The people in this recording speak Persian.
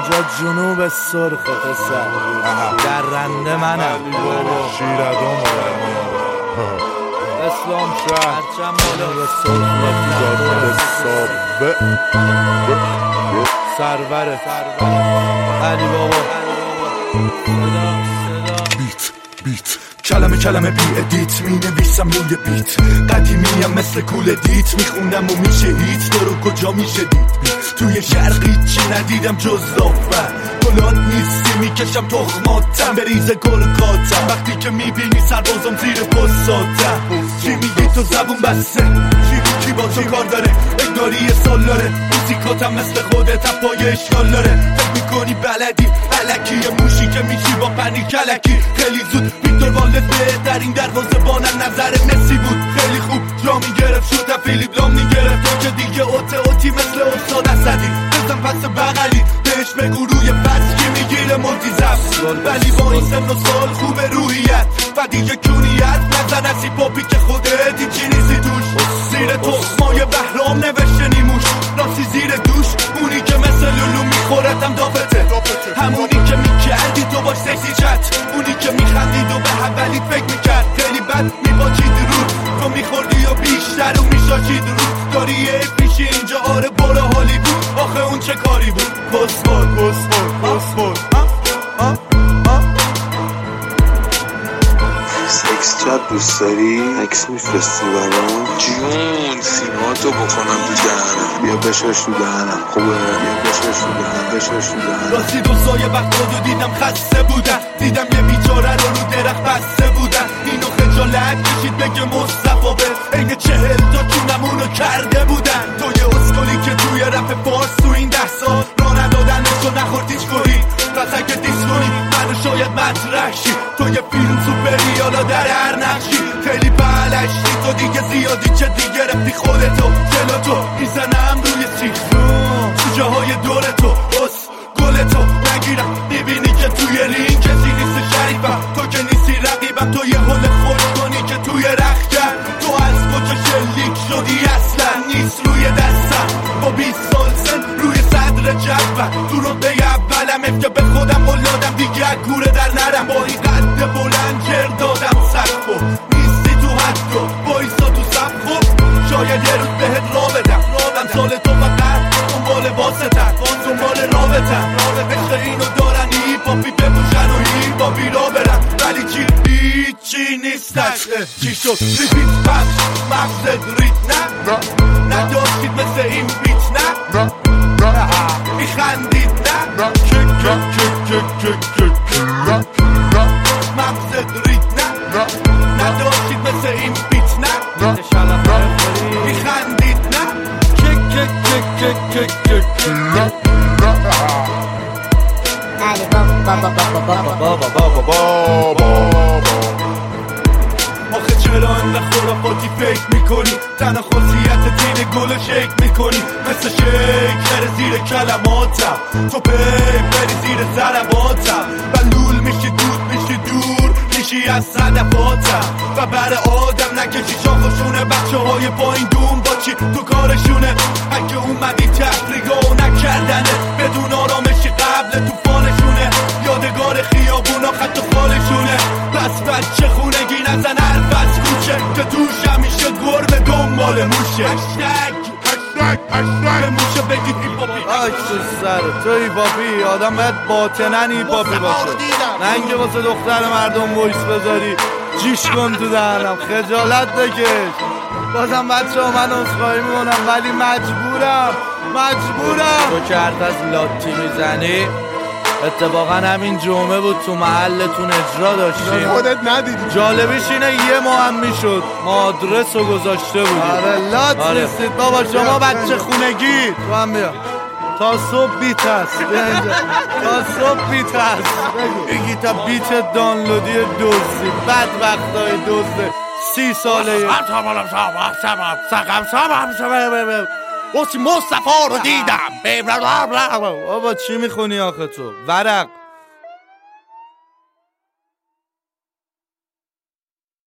اینجا جنوب سرخ پسر در رنده منم شیردان اسلام شهر هرچم بالا سرور علی بابا بیت کلمه بی ادیت می نویسم روی بیت قدیمیم مثل کول دیت میخونم و میشه هیت تو رو کجا میشه دید توی شرقی چی ندیدم جز لافن گلات نیستی میکشم تخماتم بریز گرگاتم وقتی که میبینی سربازم زیر پستاتم چی میگی تو زبون بسته کی با تو کار داره اگداری یه سال داره موزیکاتم مثل خودت پای اشکال داره فکر میکنی بلدی علکی یه موشی که میشی با پنی کلکی خیلی زود ویکتور والد به در این دروازه بانم نظر مسی بود خیلی خوب جا میگرفت شد فیلیپ لام میگرفت تو که دیگه اوتی مثل استاد اسدی بزن پس بغلی بهش بگو روی پس کی میگیره ملتی زفت ولی با این سن و سال خوبه روحیت و دیگه کونیت نزن از پاپی که خودتی چی نیستی توش زیر تخمای بهرام نوشته نیموش راستی زیر دوش اونی که مثل لولو میخورتم دافته همونی که میکردی تو باش سکسی چت اونی که میخندید و به اولیت فکر میکرد خیلی بد میباچید رو تو میخوردی و بیشتر و میشاشید رو داری یه پیشی اینجا آره برا هالیوود آخه اون چه کاری بود کسخور اکسترا دوست داری؟ عکس میفرستی برام؟ جون سیماتو بکنم تو دهنم بیا بشاش تو دهنم خوبه بیا بشاش تو دهنم راستی دو سایه وقت رو دیدم خسته بودن دیدم یه بیچاره رو درخت بسته بودن اینو خجالت کشید بگه مصطفی به این 40 تا چونمونو کرده بودن تو یه اسکولی که توی رپ فارس تو این 10 سال را ندادن تو نخورد هیچ کنی پس اگه دیس کنی منو شاید مطرح شی تو یه فیلم سوپریالا در هر نقشی خیلی بلشتی تو دیگه زیادی چه دیگه رفتی خودتو جلو تو میزنم روی سیخون تو جاهای دور تو بس گلتو نگیرم میبینی که توی رینگ کسی نیست شریفم تو که نیستی رقیبم تو یه حل خوش کنی که توی رخ کرد تو از کجا شلیک شدی اصلا نیست روی دستم با 20 سال سن روی صدر جدول تو رو به اولم اف که به خودم قلادم دیگه کوره در نرم با این قد بلند جر دادم سقفو نیستی تو حد و بایستا تو صفو شاید یه روز بهت را بدم سال تو فقط دنبال واسطن دنبال رابطن عشق اینو دارن هیپاپی بپوشن و هیپاپی را برن ولی چی هیچی نیستش چی شد ریپیت پخش مغزت ریت نه نداشتید مثل این بیت نه میخندید نه مغزت ریت نه نداشتید مثل این بیت نه میخندید نه آخه چرا انقدر خرافاتی فکر میکنی تنها خاصیت تین گل شیک میکنی مثل شکر زیر کلماتم تو بری زیر ضرباتم بلول میشی دود میشی دور میشی از صدفاتم و بر آدم نکشی شاخشونه بچه های پایین دوم با چی تو کارشونه اگه اومدی تحریگاه نکردنه بدون آرامشی قبل توفانشونه یادگار خیابونا خط و خالشونه پس بچه خونگی نزن حرف از کوچه که توش همیشه گربه دنبال موشه به موشه بگید هیپاپی آی تو سر تو هیپاپی آدم باید باطنن هیپاپی باشه نه اینکه واسه دختر مردم وایس بذاری جیش کن تو دهنم خجالت بکش بازم بچه ها من عذرخواهی میکنم ولی مجبورم تو که حرف از لاتی میزنی اتفاقا همین جمعه بود تو محلتون اجرا داشتیم خودت ندیدی جالبیش اینه یه ماه هم میشد ما آدرس رو گذاشته بودیم آره لات نیستید بابا شما بچه خونگی تو هم بیا تا صبح بیت هست تا صبح بیت هست بگی تا بیت دانلودی دوزی بد وقتای دوزه 30 ساله مصطفی رو دیدم بابا چی میخونی آخه تو ورق